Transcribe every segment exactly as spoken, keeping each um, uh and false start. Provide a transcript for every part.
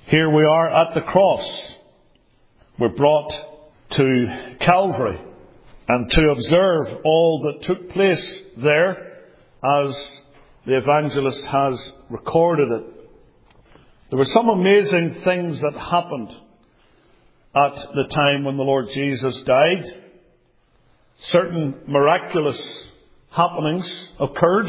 Here we are at the cross. We're brought to Calvary and to observe all that took place there as the evangelist has recorded it. There were some amazing things that happened at the time when the Lord Jesus died. Certain miraculous happenings occurred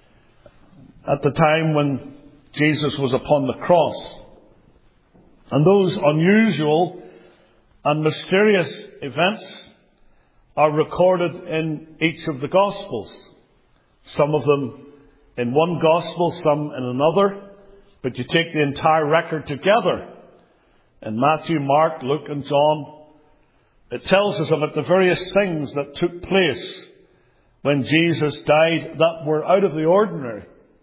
at the time when Jesus was upon the cross. And those unusual and mysterious events are recorded in each of the Gospels. Some of them in one Gospel, some in another. But you take the entire record together, in Matthew, Mark, Luke and John, it tells us about the various things that took place when Jesus died that were out of the ordinary.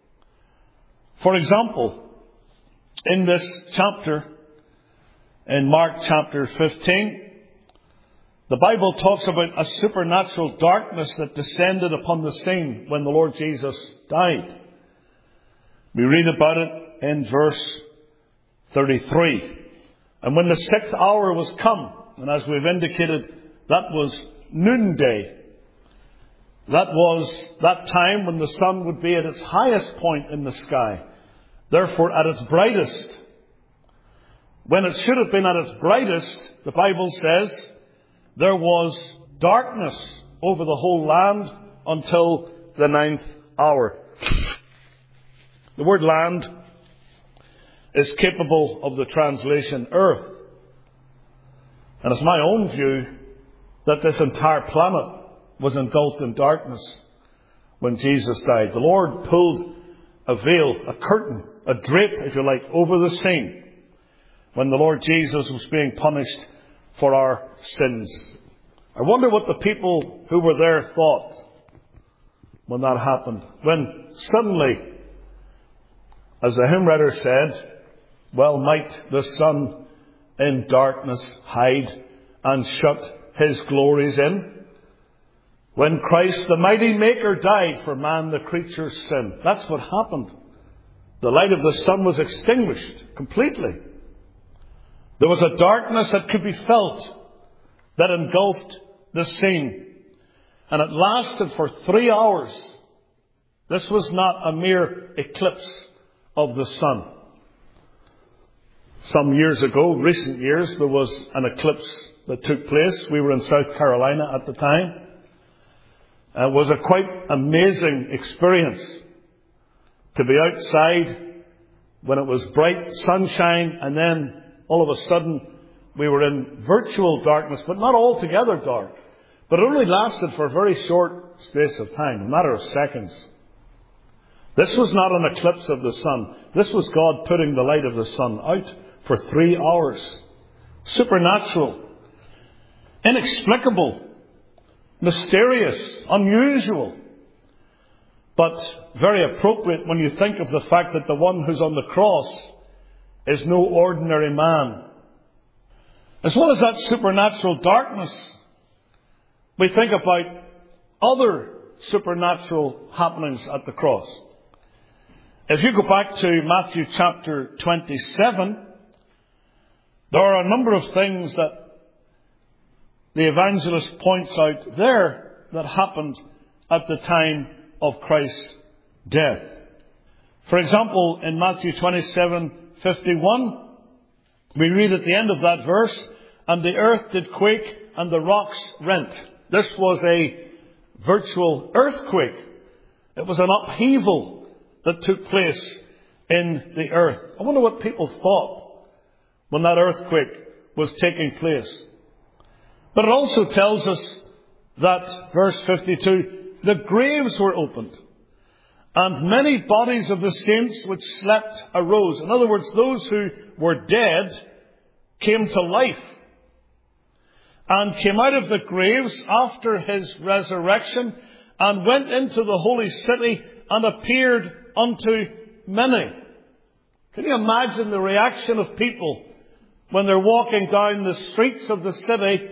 For example, in this chapter, in Mark chapter fifteen, the Bible talks about a supernatural darkness that descended upon the scene when the Lord Jesus died. We read about it in verse thirty-three. And when the sixth hour was come, and as we've indicated, that was noonday. That was that time when the sun would be at its highest point in the sky. Therefore, at its brightest. When it should have been at its brightest, the Bible says, there was darkness over the whole land until the ninth hour. The word land is capable of the translation earth. And it's my own view that this entire planet was engulfed in darkness when Jesus died. The Lord pulled a veil, a curtain, a drape, if you like, over the scene when the Lord Jesus was being punished for our sins. I wonder what the people who were there thought when that happened. When suddenly, as the hymn writer said, well might the sun in darkness hide and shut his glories in. When Christ the mighty Maker died for man the creature's sin. That's what happened. The light of the sun was extinguished completely. There was a darkness that could be felt that engulfed the scene. And it lasted for three hours. This was not a mere eclipse of the sun. Some years ago, recent years, there was an eclipse that took place. We were in South Carolina at the time. It was a quite amazing experience to be outside when it was bright sunshine, and then all of a sudden we were in virtual darkness, but not altogether dark. But it only lasted for a very short space of time, a matter of seconds. This was not an eclipse of the sun. This was God putting the light of the sun out for three hours. Supernatural, inexplicable, mysterious, unusual, but very appropriate when you think of the fact that the one who's on the cross is no ordinary man. As well as that supernatural darkness, we think about other supernatural happenings at the cross. If you go back to Matthew chapter twenty-seven, there are a number of things that the evangelist points out there that happened at the time of Christ's death. For example, in Matthew twenty-seven fifty-one, we read at the end of that verse, and the earth did quake and the rocks rent. This was a virtual earthquake. It was an upheaval that took place in the earth. I wonder what people thought when that earthquake was taking place. But it also tells us that, verse fifty-two, the graves were opened, and many bodies of the saints which slept arose. In other words, those who were dead came to life and came out of the graves after his resurrection and went into the holy city and appeared unto many. Can you imagine the reaction of people when they're walking down the streets of the city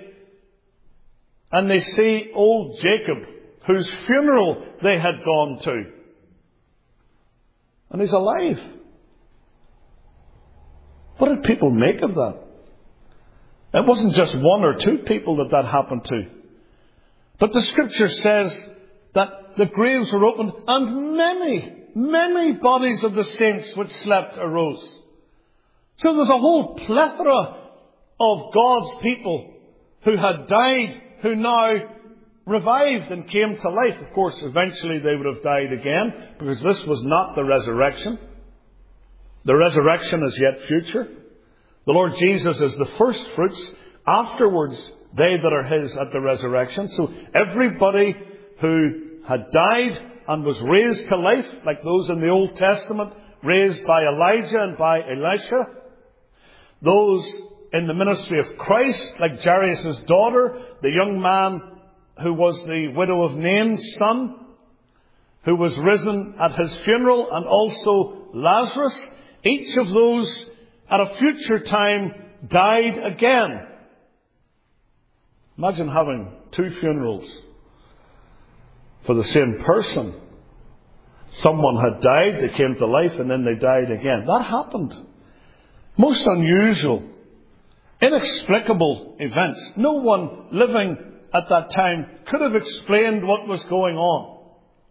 and they see old Jacob, whose funeral they had gone to? And he's alive. What did people make of that? It wasn't just one or two people that that happened to. But the Scripture says that the graves were opened and many, many bodies of the saints which slept arose. So there's a whole plethora of God's people who had died, who now revived and came to life. Of course, eventually they would have died again, because this was not the resurrection. The resurrection is yet future. The Lord Jesus is the first fruits. Afterwards, they that are His at the resurrection. So everybody who had died and was raised to life, like those in the Old Testament, raised by Elijah and by Elisha. Those in the ministry of Christ, like Jairus' daughter, the young man who was the widow of Nain's son, who was risen at his funeral, and also Lazarus. Each of those at a future time died again. Imagine having two funerals for the same person. Someone had died, they came to life, and then they died again. That happened. Most unusual, inexplicable events. No one living at that time could have explained what was going on.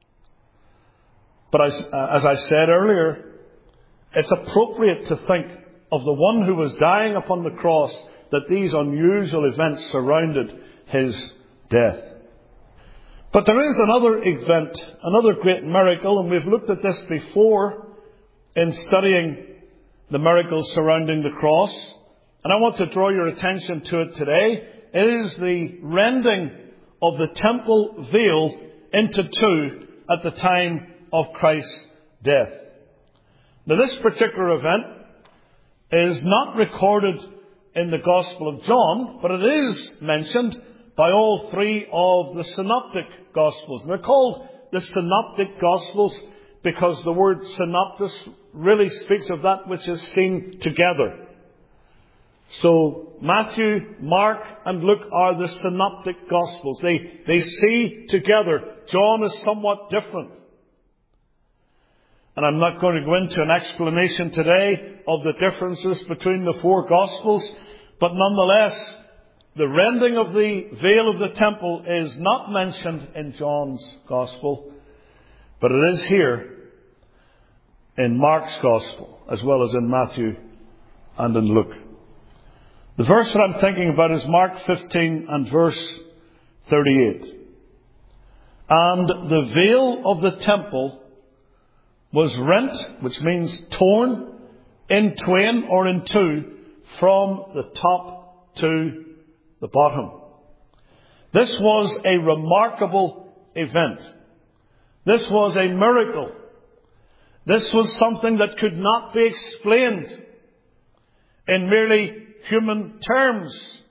But as, uh, as I said earlier, it's appropriate to think of the one who was dying upon the cross, that these unusual events surrounded His death. But there is another event, another great miracle, and we've looked at this before in studying the miracles surrounding the cross. And I want to draw your attention to it today. It is the rending of the temple veil into two at the time of Christ's death. Now, this particular event is not recorded in the Gospel of John, but it is mentioned by all three of the synoptic Gospels. And they're called the synoptic Gospels because the word synoptis really speaks of that which is seen together. So Matthew, Mark and Luke are the synoptic Gospels. They, they see together. John is somewhat different. And I'm not going to go into an explanation today of the differences between the four Gospels. But nonetheless, the rending of the veil of the temple is not mentioned in John's Gospel. But it is here in Mark's Gospel, as well as in Matthew and in Luke. The verse that I'm thinking about is Mark fifteen and verse thirty-eight. And the veil of the temple was rent, which means torn, in twain or in two, from the top to the bottom. This was a remarkable event. This was a miracle. This was something that could not be explained in merely human terms.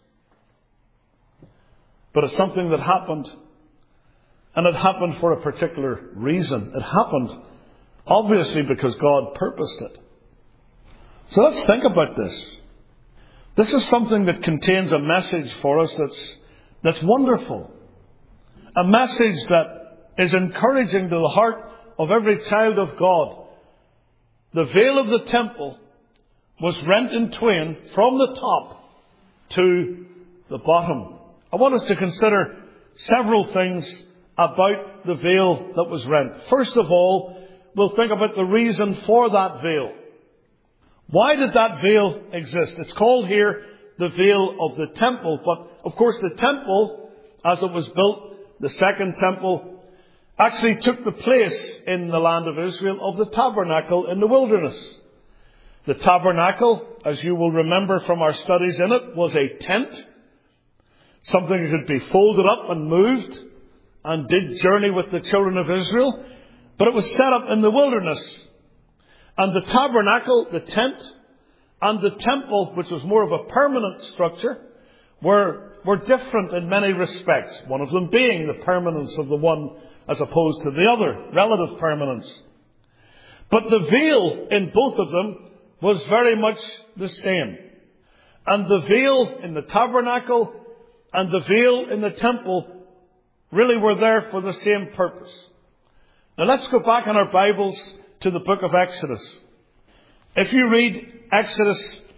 But it's something that happened. And it happened for a particular reason. It happened obviously because God purposed it. So let's think about this. This is something that contains a message for us that's, that's wonderful. A message that is encouraging to the heart of every child of God. The veil of the temple was rent in twain from the top to the bottom. I want us to consider several things about the veil that was rent. First of all, we'll think about the reason for that veil. Why did that veil exist? It's called here the veil of the temple. But of course the temple, as it was built, the second temple, actually took the place in the land of Israel of the tabernacle in the wilderness. The tabernacle, as you will remember from our studies in it, was a tent. Something that could be folded up and moved and did journey with the children of Israel. But it was set up in the wilderness. And the tabernacle, the tent, and the temple, which was more of a permanent structure, were, were different in many respects. One of them being the permanence of the one as opposed to the other, relative permanence. But the veil in both of them was very much the same. And the veil in the tabernacle and the veil in the temple really were there for the same purpose. Now let's go back in our Bibles to the book of Exodus. If you read Exodus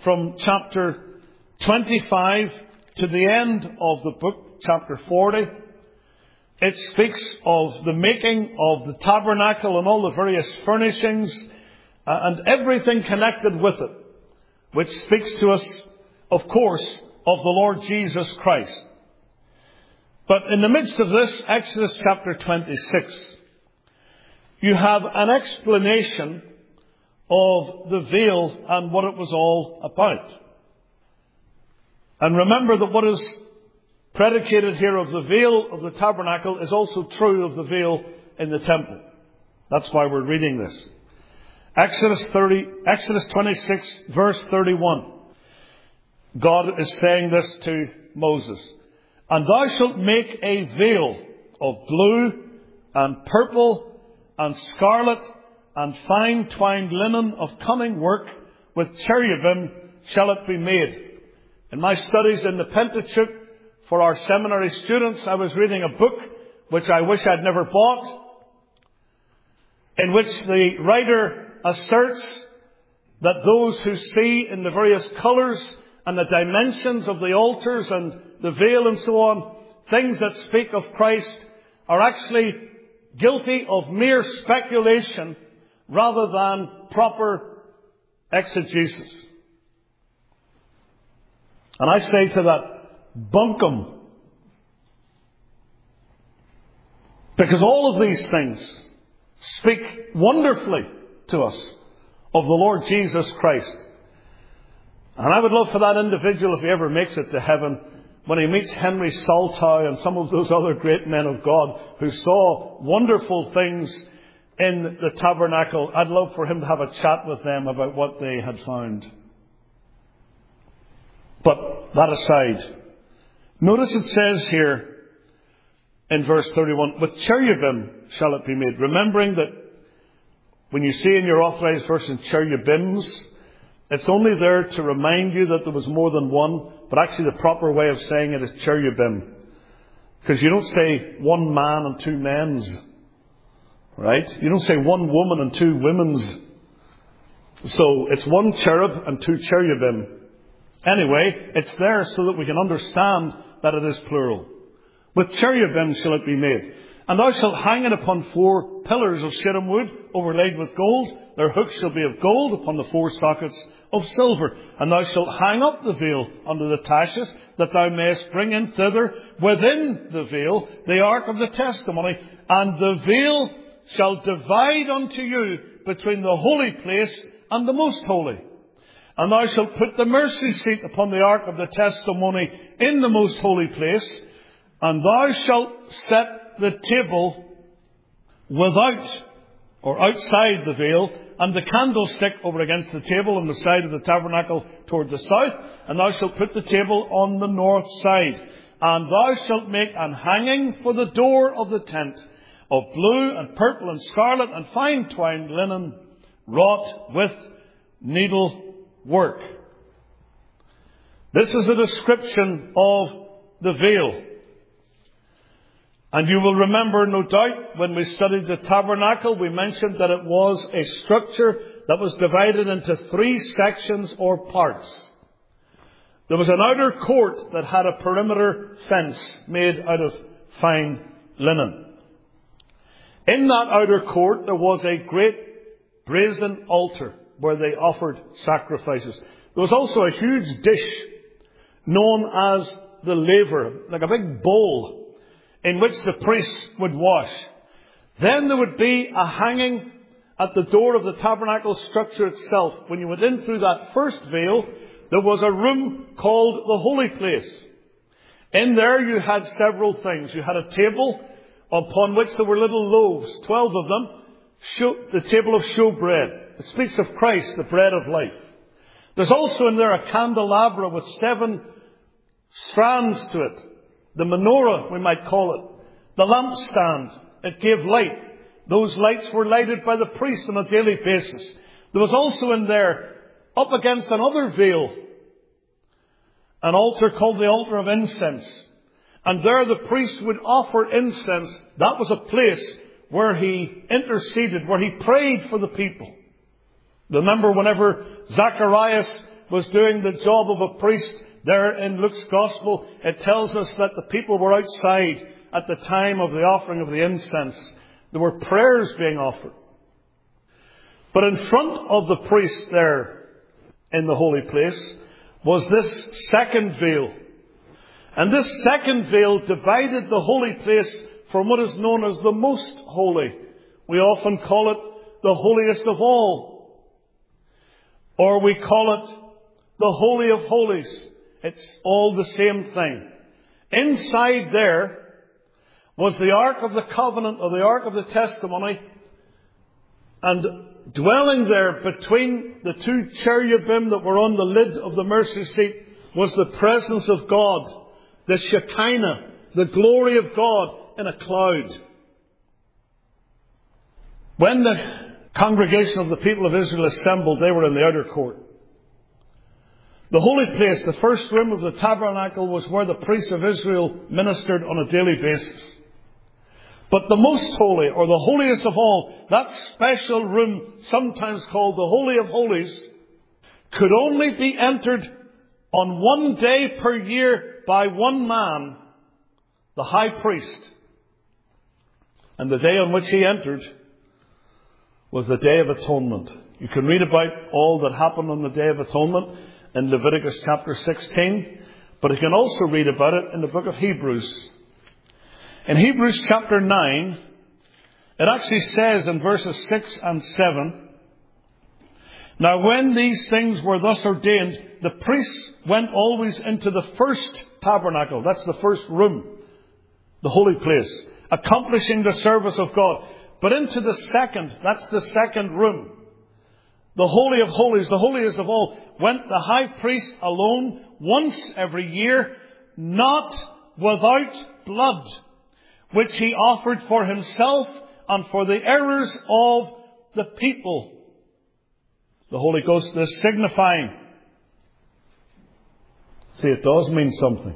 from chapter twenty-five to the end of the book, chapter forty. It speaks of the making of the tabernacle and all the various furnishings uh, and everything connected with it, which speaks to us, of course, of the Lord Jesus Christ. But in the midst of this, Exodus chapter twenty-six, you have an explanation of the veil and what it was all about. And remember that what is predicated here of the veil of the tabernacle is also true of the veil in the temple. That's why we're reading this. Exodus thirty, Exodus twenty-six, verse thirty-one. God is saying this to Moses. And thou shalt make a veil of blue and purple and scarlet and fine twined linen of cunning work, with cherubim shall it be made. In my studies in the Pentateuch for our seminary students, I was reading a book which I wish I'd never bought, in which the writer asserts that those who see in the various colours and the dimensions of the altars and the veil and so on, things that speak of Christ, are actually guilty of mere speculation rather than proper exegesis. And I say to that, bunkum. Because all of these things speak wonderfully to us of the Lord Jesus Christ. And I would love for that individual, if he ever makes it to heaven, when he meets Henry Saltow and some of those other great men of God who saw wonderful things in the tabernacle, I'd love for him to have a chat with them about what they had found. But that aside, notice it says here in verse thirty-one, with cherubim shall it be made. Remembering that when you see in your authorized version cherubims, it's only there to remind you that there was more than one, but actually the proper way of saying it is cherubim. Because you don't say one man and two men's. Right? You don't say one woman and two women's. So it's one cherub and two cherubim. Anyway, it's there so that we can understand that it is plural. With cherubim shall it be made. And thou shalt hang it upon four pillars of shittim wood, overlaid with gold. Their hooks shall be of gold, upon the four sockets of silver. And thou shalt hang up the veil under the taches, that thou mayest bring in thither, within the veil, the ark of the testimony. And the veil shall divide unto you between the holy place and the most holy. And thou shalt put the mercy seat upon the ark of the testimony in the most holy place. And thou shalt set the table without or outside the veil, and the candlestick over against the table on the side of the tabernacle toward the south. And thou shalt put the table on the north side. And thou shalt make an hanging for the door of the tent of blue and purple and scarlet and fine twined linen, wrought with needle work. This is a description of the veil. And you will remember, no doubt, when we studied the tabernacle, we mentioned that it was a structure that was divided into three sections or parts. There was an outer court that had a perimeter fence made out of fine linen. In that outer court, there was a great brazen altar where they offered sacrifices. There was also a huge dish known as the laver, like a big bowl, in which the priests would wash. Then there would be a hanging at the door of the tabernacle structure itself. When you went in through that first veil, there was a room called the holy place. In there you had several things. You had a table upon which there were little loaves, twelve of them, show, the table of showbread. It speaks of Christ, the bread of life. There's also in there a candelabra with seven strands to it. The menorah, we might call it. The lampstand. It gave light. Those lights were lighted by the priest on a daily basis. There was also in there, up against another veil, an altar called the altar of incense. And there the priest would offer incense. That was a place where he interceded, where he prayed for the people. Remember whenever Zacharias was doing the job of a priest. There in Luke's Gospel, it tells us that the people were outside at the time of the offering of the incense. There were prayers being offered. But in front of the priest there in the holy place was this second veil. And this second veil divided the holy place from what is known as the most holy. We often call it the holiest of all. Or we call it the Holy of Holies. It's all the same thing. Inside there was the Ark of the Covenant, or the Ark of the Testimony. And dwelling there between the two cherubim that were on the lid of the mercy seat was the presence of God, the Shekinah, the glory of God in a cloud. When the congregation of the people of Israel assembled, they were in the outer court. The holy place, the first room of the tabernacle, was where the priests of Israel ministered on a daily basis. But the most holy, or the holiest of all, that special room, sometimes called the Holy of Holies, could only be entered on one day per year by one man, the high priest. And the day on which he entered was the Day of Atonement. You can read about all that happened on the Day of Atonement in Leviticus chapter sixteen, but you can also read about it in the book of Hebrews. In Hebrews chapter nine, it actually says in verses six and seven, "Now when these things were thus ordained, the priests went always into the first tabernacle," that's the first room, the holy place, "accomplishing the service of God. But into the second," that's the second room, the Holy of Holies, the holiest of all, went the high priest alone once every year, not without blood, which he offered for himself and for the errors of the people." The Holy Ghost is signifying. See, it does mean something.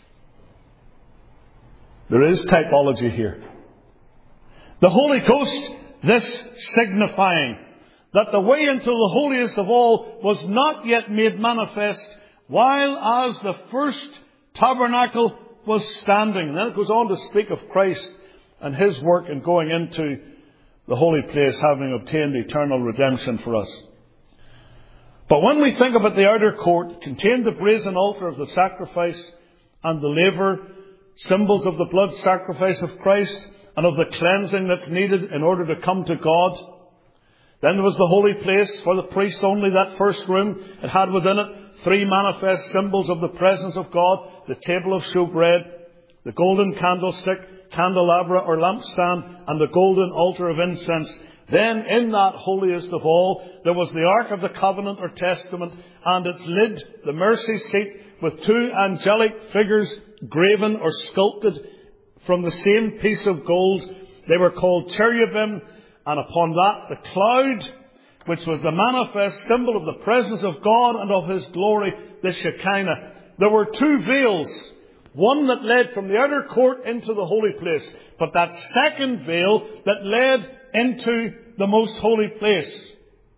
There is typology here. The Holy Ghost, this signifying that the way into the holiest of all was not yet made manifest, while as the first tabernacle was standing. And then it goes on to speak of Christ and his work in going into the holy place, having obtained eternal redemption for us. But when we think about the outer court, it contained the brazen altar of the sacrifice and the laver, symbols of the blood sacrifice of Christ and of the cleansing that's needed in order to come to God. Then there was the holy place for the priests only, that first room. It had within it three manifest symbols of the presence of God: the table of showbread, the golden candlestick, candelabra or lampstand, and the golden altar of incense. Then in that holiest of all, there was the Ark of the Covenant or Testament, and its lid, the mercy seat, with two angelic figures graven or sculpted from the same piece of gold. They were called cherubim. And upon that, the cloud, which was the manifest symbol of the presence of God and of his glory, the Shekinah. There were two veils, one that led from the outer court into the holy place, but that second veil that led into the most holy place.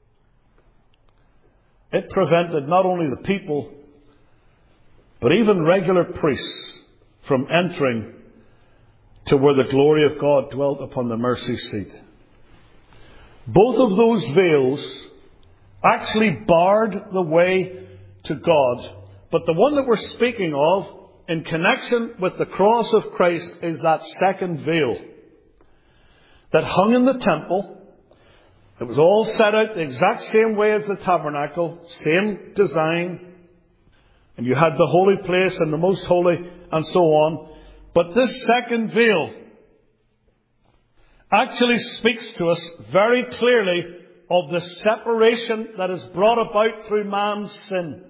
It prevented not only the people, but even regular priests from entering to where the glory of God dwelt upon the mercy seat. Both of those veils actually barred the way to God. But the one that we're speaking of in connection with the cross of Christ is that second veil that hung in the temple. It was all set out the exact same way as the tabernacle, same design. And you had the holy place and the most holy and so on. But this second veil actually speaks to us very clearly of the separation that is brought about through man's sin.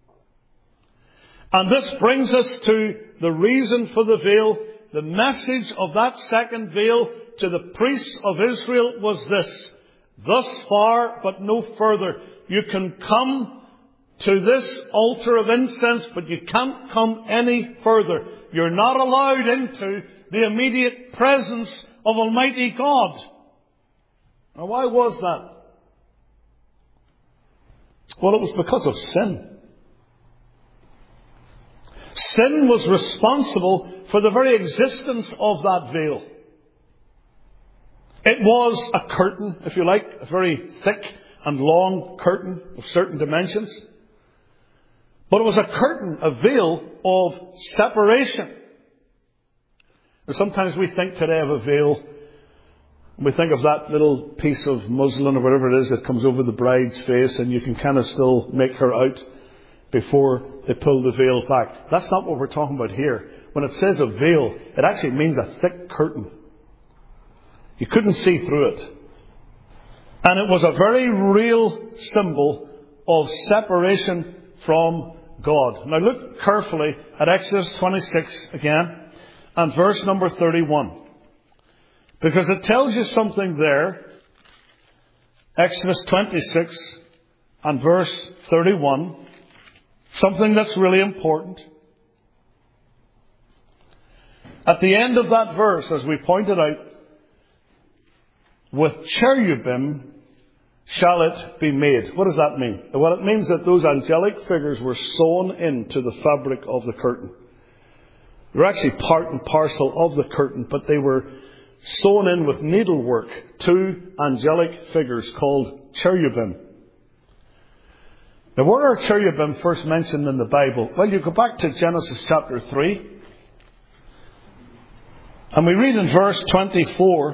And this brings us to the reason for the veil. The message of that second veil to the priests of Israel was this: thus far, but no further. You can come to this altar of incense, but you can't come any further. You're not allowed into the immediate presence of Almighty God. Now, why was that? Well, it was because of sin. Sin was responsible for the very existence of that veil. It was a curtain, if you like, a very thick and long curtain of certain dimensions. But it was a curtain, a veil of separation. And sometimes we think today of a veil, and we think of that little piece of muslin or whatever it is that comes over the bride's face, and you can kind of still make her out before they pull the veil back. That's not what we're talking about here. When it says a veil, it actually means a thick curtain. You couldn't see through it. And it was a very real symbol of separation from God. Now look carefully at Exodus twenty-six again and verse number thirty-one. Because it tells you something there. Exodus twenty-six and verse thirty-one. Something that's really important. At the end of that verse, as we pointed out, with cherubim shall it be made. What does that mean? Well, it means that those angelic figures were sewn into the fabric of the curtain. They were actually part and parcel of the curtain, but they were sewn in with needlework. Two angelic figures called cherubim. Now, where are cherubim first mentioned in the Bible? Well, you go back to Genesis chapter three. And we read in verse twenty-four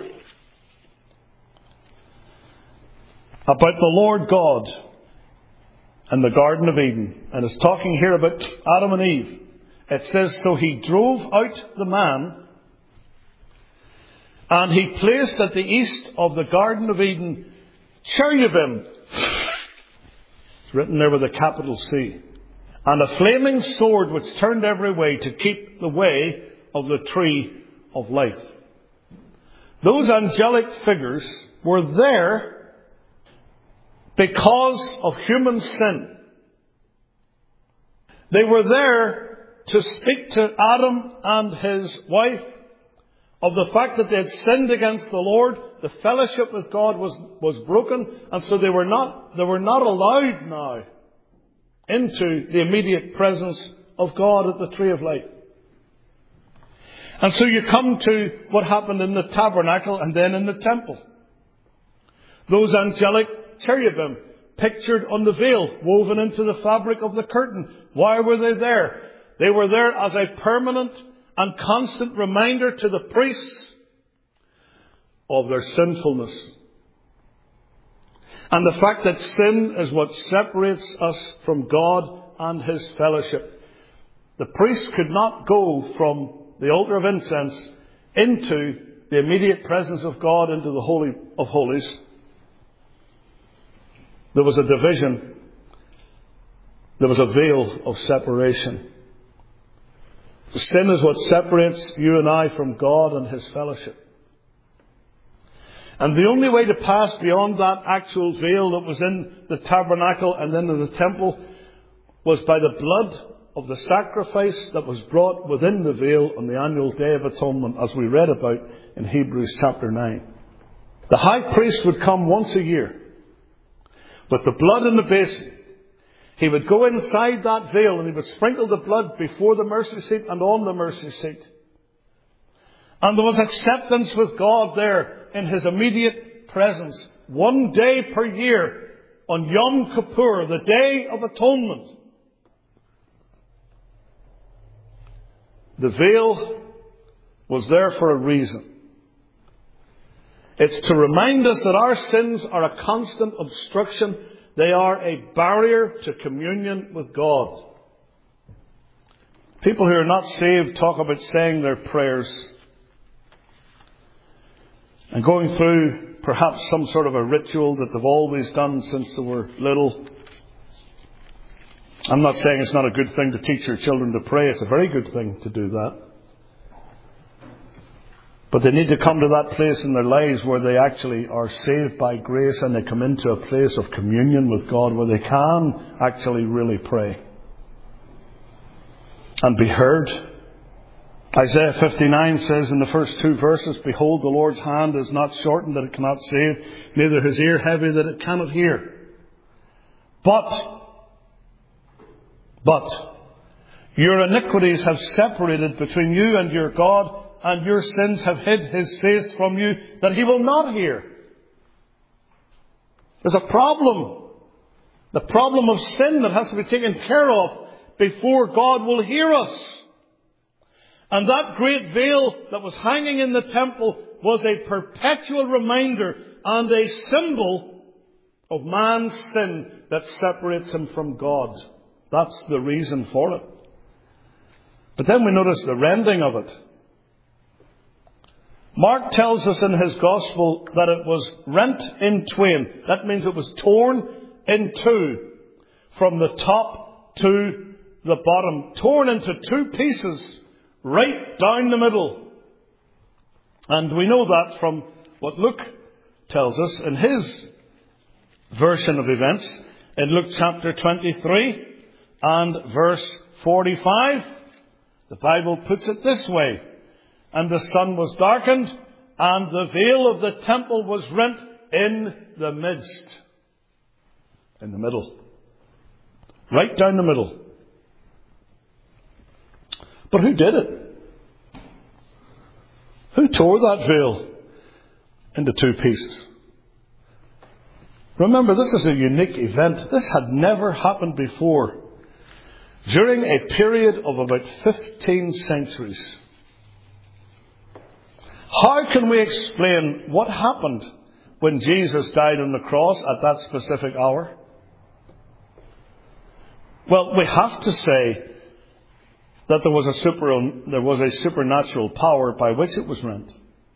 about the Lord God in the Garden of Eden. And it's talking here about Adam and Eve. It says, so he drove out the man, and he placed at the east of the Garden of Eden cherubim. It's written there with a capital C. And a flaming sword which turned every way to keep the way of the tree of life. Those angelic figures were there because of human sin. They were there to speak to Adam and his wife of the fact that they had sinned against the Lord. The fellowship with God was, was broken, and so they were not, they were not allowed now into the immediate presence of God at the tree of life. And so you come to what happened in the tabernacle and then in the temple. Those angelic cherubim pictured on the veil, woven into the fabric of the curtain. Why were they there? They were there as a permanent and constant reminder to the priests of their sinfulness. And the fact that sin is what separates us from God and His fellowship. The priest could not go from the altar of incense into the immediate presence of God, into the Holy of Holies. There was a division. There was a veil of separation. Sin is what separates you and I from God and His fellowship. And the only way to pass beyond that actual veil that was in the tabernacle and then in the temple was by the blood of the sacrifice that was brought within the veil on the annual Day of Atonement, as we read about in Hebrews chapter nine. The high priest would come once a year with the blood in the basin. He would go inside that veil and he would sprinkle the blood before the mercy seat and on the mercy seat. And there was acceptance with God there in His immediate presence. One day per year on Yom Kippur, the Day of Atonement. The veil was there for a reason. It's to remind us that our sins are a constant obstruction. They are a barrier to communion with God. People who are not saved talk about saying their prayers and going through perhaps some sort of a ritual that they've always done since they were little. I'm not saying it's not a good thing to teach your children to pray. It's a very good thing to do that. But they need to come to that place in their lives where they actually are saved by grace and they come into a place of communion with God where they can actually really pray and be heard. Isaiah fifty-nine says in the first two verses, behold, the Lord's hand is not shortened that it cannot save, neither his ear heavy that it cannot hear. But, but, Your iniquities have separated between you and your God, and your sins have hid his face from you, that he will not hear. There's a problem. The problem of sin that has to be taken care of before God will hear us. And that great veil that was hanging in the temple was a perpetual reminder and a symbol of man's sin that separates him from God. That's the reason for it. But then we notice the rending of it. Mark tells us in his gospel that it was rent in twain. That means it was torn in two from the top to the bottom. Torn into two pieces right down the middle. And we know that from what Luke tells us in his version of events in Luke chapter twenty-three and verse forty-five. The Bible puts it this way. And the sun was darkened, and the veil of the temple was rent in the midst. In the middle. Right down the middle. But who did it? Who tore that veil into two pieces? Remember, this is a unique event. This had never happened before. During a period of about fifteen centuries. How can we explain what happened when Jesus died on the cross at that specific hour? Well, we have to say that there was a super, there was a supernatural power by which it was rent.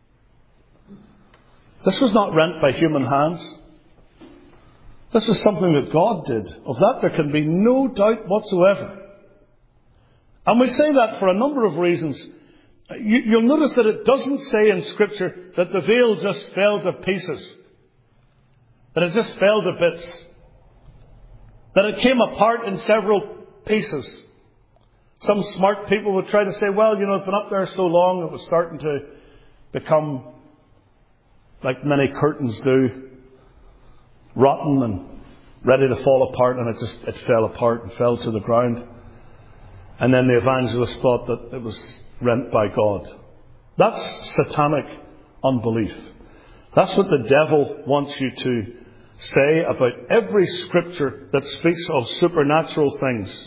This was not rent by human hands. This was something that God did. Of that there can be no doubt whatsoever. And we say that for a number of reasons. You, you'll notice that it doesn't say in Scripture that the veil just fell to pieces. That it just fell to bits. That it came apart in several pieces. Some smart people would try to say, well, you know, it's been up there so long, it was starting to become like many curtains do, rotten and ready to fall apart, and it just it fell apart and fell to the ground. And then the evangelist thought that it was rent by God. That's satanic unbelief. That's what the devil wants you to say about every scripture that speaks of supernatural things.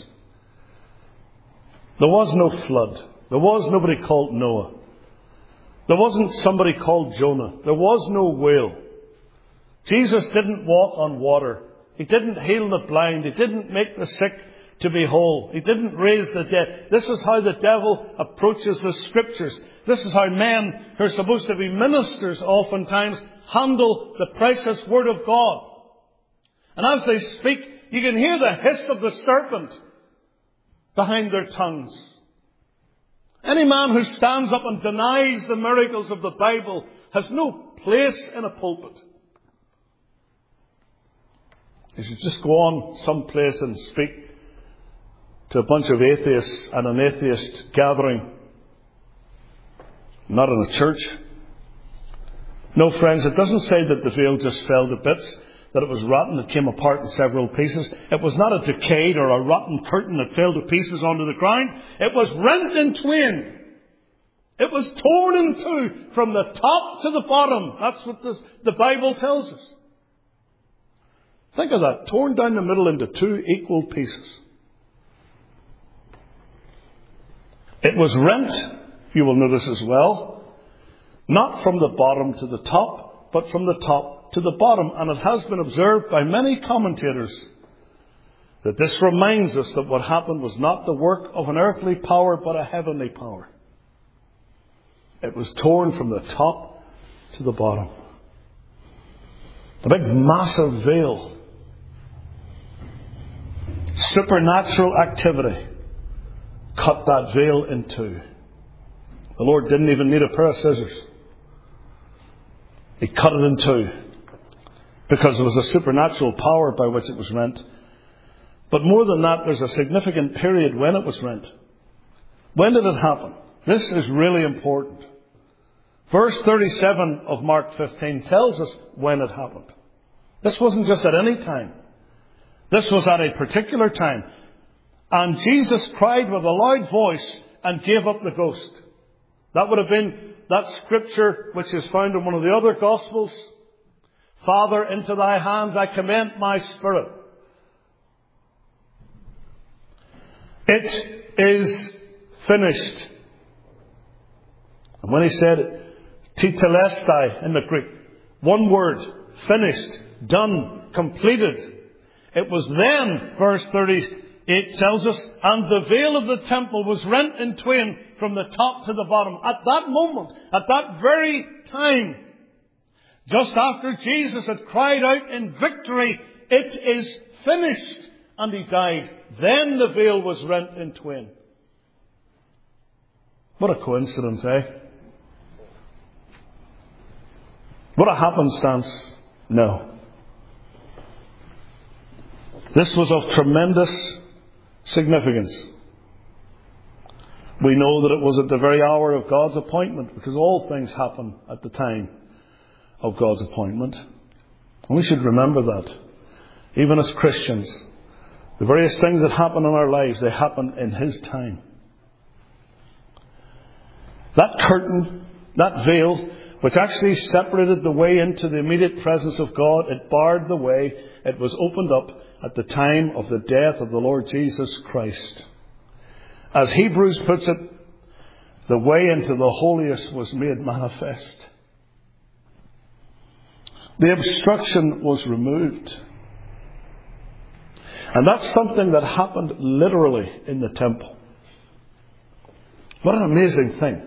There was no flood. There was nobody called Noah. There wasn't somebody called Jonah. There was no whale. Jesus didn't walk on water. He didn't heal the blind. He didn't make the sick to be whole. He didn't raise the dead. This is how the devil approaches the scriptures. This is how men who are supposed to be ministers oftentimes handle the precious word of God. And as they speak, you can hear the hiss of the serpent behind their tongues. Any man who stands up and denies the miracles of the Bible has no place in a pulpit. You should just go on someplace and speak to a bunch of atheists and an atheist gathering. Not in a church. No, friends, it doesn't say that the veil just fell to bits, that it was rotten, it came apart in several pieces. It was not a decayed or a rotten curtain that fell to pieces onto the ground. It was rent in twain. It was torn in two from the top to the bottom. That's what this, the Bible tells us. Think of that, torn down the middle into two equal pieces. It was rent, you will notice as well, not from the bottom to the top, but from the top to the bottom. And it has been observed by many commentators that this reminds us that what happened was not the work of an earthly power, but a heavenly power. It was torn from the top to the bottom. A big massive veil. Supernatural activity cut that veil in two. The Lord didn't even need a pair of scissors. He cut it in two because there was a supernatural power by which it was rent. But more than that, there's a significant period when it was rent. When did it happen? This is really important. Verse thirty-seven of Mark fifteen tells us when it happened. This wasn't just at any time. This was at a particular time. And Jesus cried with a loud voice and gave up the ghost. That would have been that scripture which is found in one of the other Gospels. Father, into thy hands I commend my spirit. It is finished. And when he said tetelestai in the Greek, one word, finished, done, completed. It was then, verse thirty-eight tells us, and the veil of the temple was rent in twain from the top to the bottom. At that moment, at that very time, just after Jesus had cried out in victory, it is finished, and he died, then the veil was rent in twain. What a coincidence, eh? What a happenstance. No. This was of tremendous significance. We know that it was at the very hour of God's appointment, because all things happen at the time of God's appointment. And we should remember that. Even as Christians, the various things that happen in our lives, they happen in His time. That curtain, that veil, which actually separated the way into the immediate presence of God, it barred the way. It was opened up at the time of the death of the Lord Jesus Christ. As Hebrews puts it, the way into the holiest was made manifest. The obstruction was removed. And that's something that happened literally in the temple. What an amazing thing.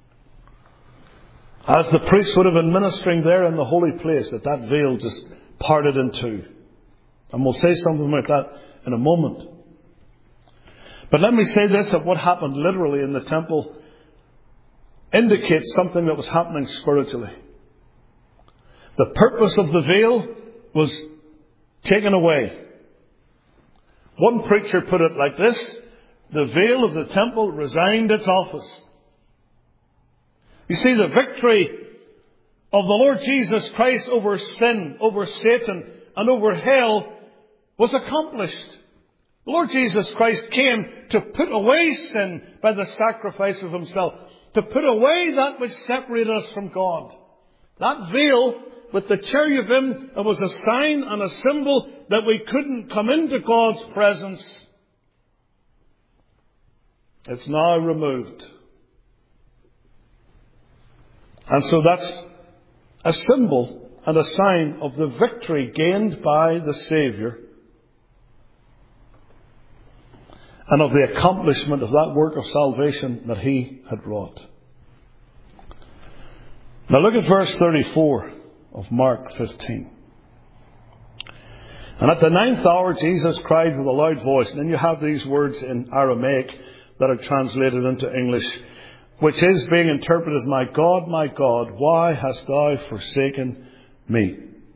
As the priests would have been ministering there in the holy place, that that veil just parted in two. And we'll say something about that in a moment. But let me say this, that what happened literally in the temple indicates something that was happening spiritually. The purpose of the veil was taken away. One preacher put it like this: the veil of the temple resigned its office. You see, the victory of the Lord Jesus Christ over sin, over Satan, and over hell was accomplished. The Lord Jesus Christ came to put away sin by the sacrifice of Himself, to put away that which separated us from God. That veil with the cherubim, it was a sign and a symbol that we couldn't come into God's presence. It's now removed. And so that's a symbol and a sign of the victory gained by the Saviour and of the accomplishment of that work of salvation that He had wrought. Now look at verse thirty-four of Mark fifteen. And at the ninth hour Jesus cried with a loud voice. And then you have these words in Aramaic that are translated into English, which is being interpreted, My God, my God, why hast thou forsaken me?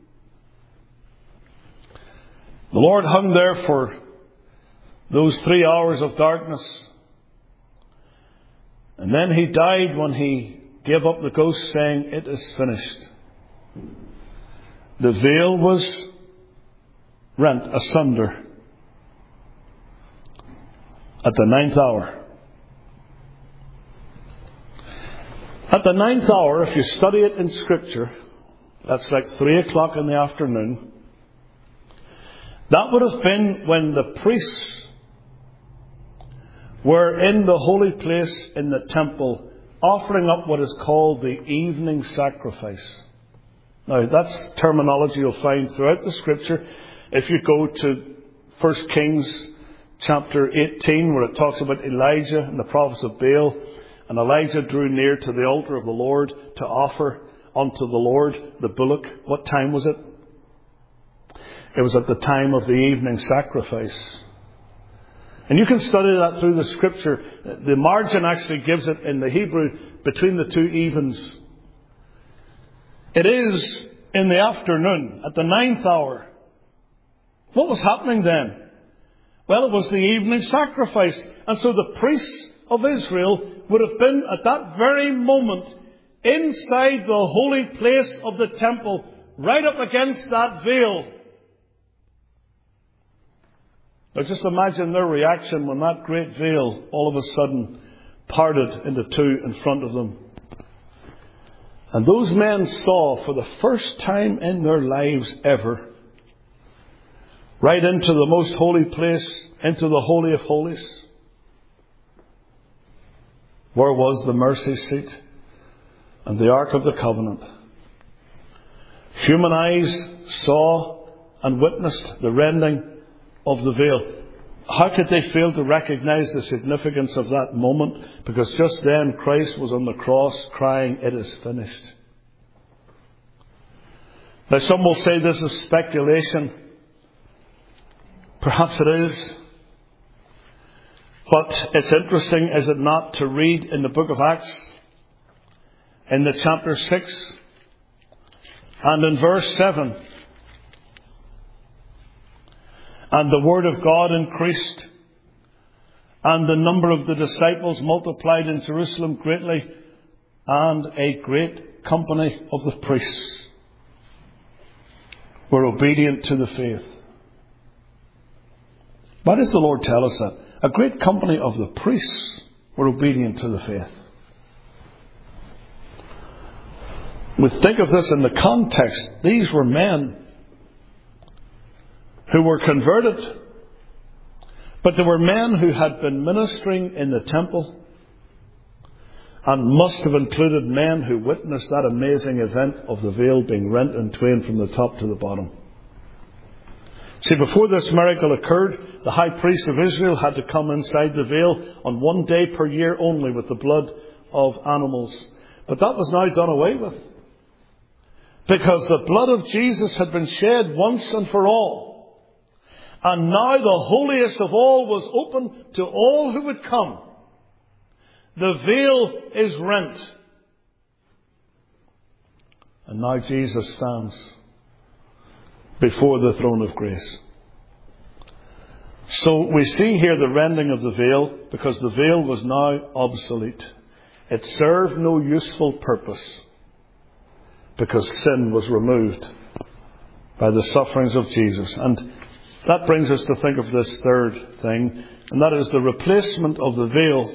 The Lord hung there for those three hours of darkness. And then He died when He gave up the ghost, saying, It is finished. The veil was rent asunder at the ninth hour. At the ninth hour, if you study it in Scripture, that's like three o'clock in the afternoon. That would have been when the priests were in the holy place in the temple, offering up what is called the evening sacrifice. Now, that's terminology you'll find throughout the Scripture. If you go to First Kings chapter eighteen, where it talks about Elijah and the prophets of Baal, and Elijah drew near to the altar of the Lord to offer unto the Lord the bullock. What time was it? It was at the time of the evening sacrifice. And you can study that through the Scripture. The margin actually gives it in the Hebrew between the two evens. It is in the afternoon, at the ninth hour. What was happening then? Well, it was the evening sacrifice. And so the priests of Israel would have been at that very moment inside the holy place of the temple, right up against that veil. Now just imagine their reaction when that great veil all of a sudden parted into two in front of them. And those men saw for the first time in their lives ever, right into the most holy place, into the Holy of Holies, where was the mercy seat and the Ark of the Covenant. Human eyes saw and witnessed the rending of the veil. How could they fail to recognize the significance of that moment? Because just then Christ was on the cross crying, "It is finished." Now some will say this is speculation. Perhaps it is. But it's interesting, is it not, to read in the book of Acts, in the chapter six, and in verse seven, "And the word of God increased, and the number of the disciples multiplied in Jerusalem greatly, and a great company of the priests were obedient to the faith." Why does the Lord tell us that? A great company of the priests were obedient to the faith. We think of this in the context. These were men who were converted, but they were men who had been ministering in the temple, and must have included men who witnessed that amazing event of the veil being rent in twain from the top to the bottom. See, before this miracle occurred, the high priest of Israel had to come inside the veil on one day per year only with the blood of animals. But that was now done away with, because the blood of Jesus had been shed once and for all. And now the holiest of all was open to all who would come. The veil is rent. And now Jesus stands before the throne of grace. So we see here the rending of the veil, because the veil was now obsolete. It served no useful purpose, because sin was removed by the sufferings of Jesus. And that brings us to think of this third thing, and that is the replacement of the veil.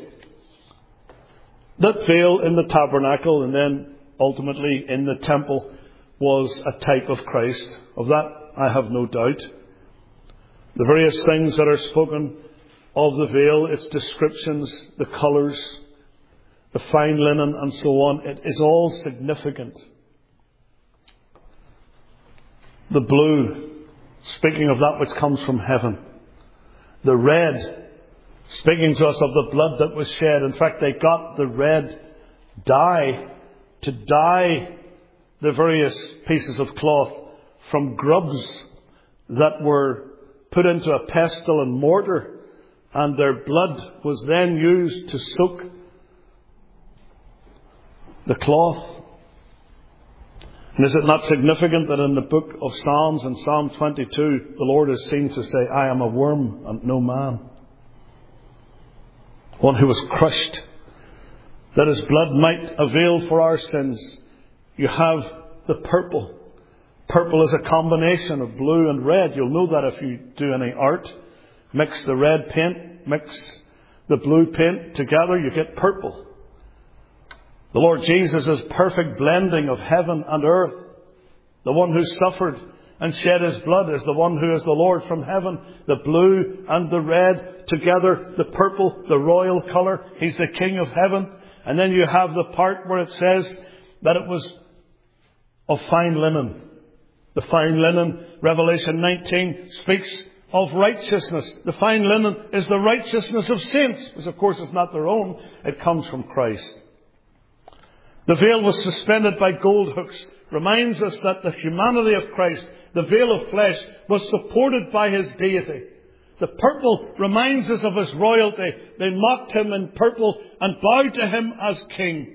That veil in the tabernacle and then ultimately in the temple was a type of Christ. Of that I have no doubt. The various things that are spoken of the veil, its descriptions, the colours, the fine linen and so on, it is all significant. The blue, speaking of that which comes from heaven. The red, speaking to us of the blood that was shed. In fact, they got the red dye to dye the various pieces of cloth from grubs that were put into a pestle and mortar, and their blood was then used to soak the cloth. And is it not significant that in the book of Psalms, in Psalm twenty-two, the Lord is seen to say, "I am a worm and no man." One who was crushed, that his blood might avail for our sins. You have the purple. Purple is a combination of blue and red. You'll know that if you do any art. Mix the red paint, mix the blue paint together, you get purple. The Lord Jesus is perfect blending of heaven and earth. The one who suffered and shed his blood is the one who is the Lord from heaven. The blue and the red together, the purple, the royal colour. He's the King of heaven. And then you have the part where it says that it was of fine linen. The fine linen, Revelation nineteen, speaks of righteousness. The fine linen is the righteousness of saints, which of course is not their own. It comes from Christ. The veil was suspended by gold hooks. Reminds us that the humanity of Christ, the veil of flesh, was supported by his deity. The purple reminds us of his royalty. They mocked him in purple and bowed to him as king.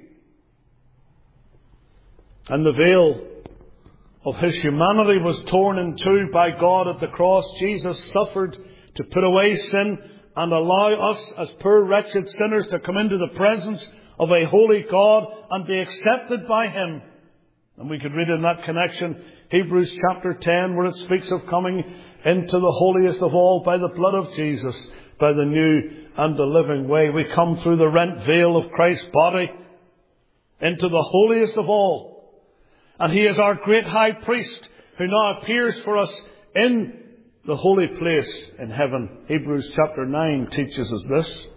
And the veil of his humanity was torn in two by God at the cross. Jesus suffered to put away sin and allow us as poor wretched sinners to come into the presence of a holy God and be accepted by him. And we could read in that connection Hebrews chapter ten, where it speaks of coming into the holiest of all by the blood of Jesus, by the new and the living way. We come through the rent veil of Christ's body into the holiest of all. And He is our great high priest who now appears for us in the holy place in heaven. Hebrews chapter nine teaches us this.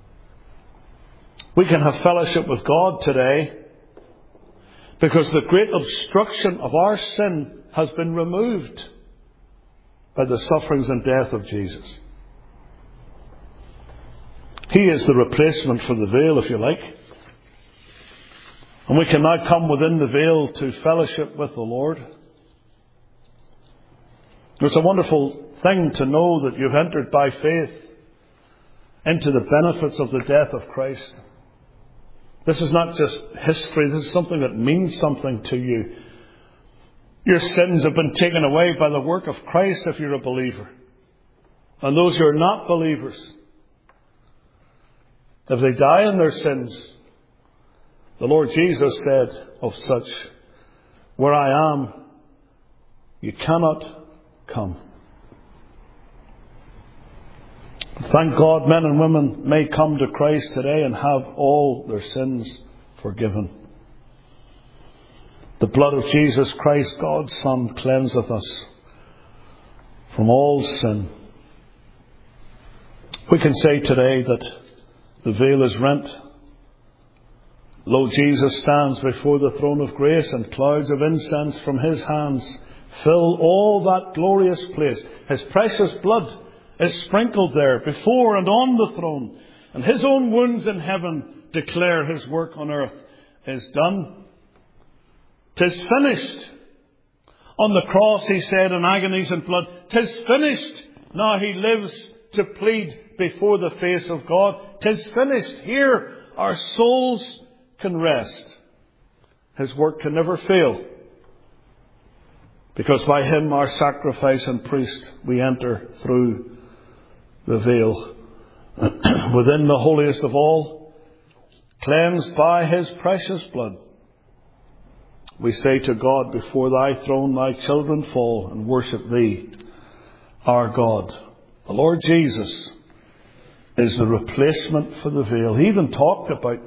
We can have fellowship with God today because the great obstruction of our sin has been removed by the sufferings and death of Jesus. He is the replacement for the veil, if you like. And we can now come within the veil to fellowship with the Lord. It's a wonderful thing to know that you've entered by faith into the benefits of the death of Christ. This is not just history. This is something that means something to you. Your sins have been taken away by the work of Christ if you're a believer. And those who are not believers, if they die in their sins, the Lord Jesus said of such, "Where I am, you cannot come." Thank God men and women may come to Christ today and have all their sins forgiven. The blood of Jesus Christ, God's Son, cleanseth us from all sin. We can say today that the veil is rent. Lo, Jesus stands before the throne of grace, and clouds of incense from His hands fill all that glorious place. His precious blood is sprinkled there before and on the throne. And His own wounds in heaven declare His work on earth is done. 'Tis finished. On the cross He said in agonies and blood, "'Tis finished." Now He lives to plead before the face of God. 'Tis finished. Here our souls can rest. His work can never fail. Because by Him, our sacrifice and priest, we enter through the veil within the holiest of all, cleansed by His precious blood. We say to God, "Before Thy throne my children fall and worship Thee, our God." The Lord Jesus is the replacement for the veil. He even talked about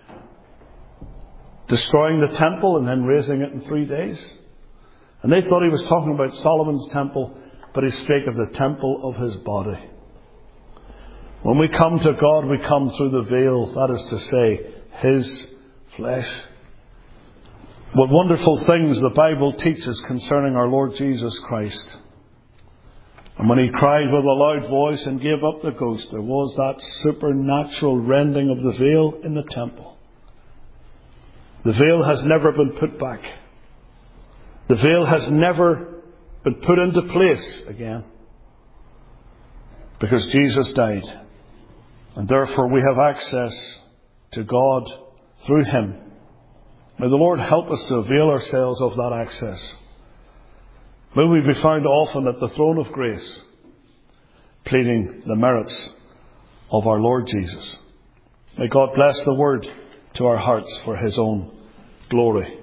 destroying the temple and then raising it in three days. And they thought He was talking about Solomon's temple, but He spake of the temple of His body. When we come to God, we come through the veil, that is to say, His flesh. What wonderful things the Bible teaches concerning our Lord Jesus Christ. And when He cried with a loud voice and gave up the ghost, there was that supernatural rending of the veil in the temple. The veil has never been put back. The veil has never been put into place again. Because Jesus died. And therefore we have access to God through Him. May the Lord help us to avail ourselves of that access. May we be found often at the throne of grace, pleading the merits of our Lord Jesus. May God bless the word to our hearts for His own glory.